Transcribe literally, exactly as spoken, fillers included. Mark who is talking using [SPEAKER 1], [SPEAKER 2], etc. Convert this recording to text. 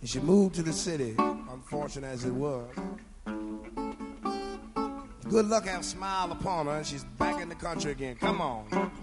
[SPEAKER 1] She moved to the city, unfortunate as it was. Good luck have smiled upon her, and she's back in the country again. Come on.